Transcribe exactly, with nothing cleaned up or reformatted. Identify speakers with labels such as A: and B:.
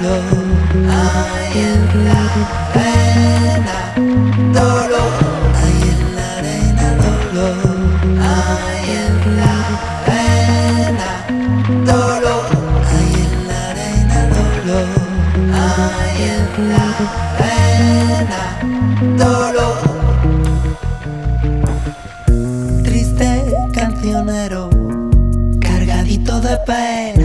A: Hay en la arena dolor, hay en la arena dolor, hay en la arena dolor, hay en la arena dolor, hay en la arena dolor. Triste cancionero, cargadito de pena.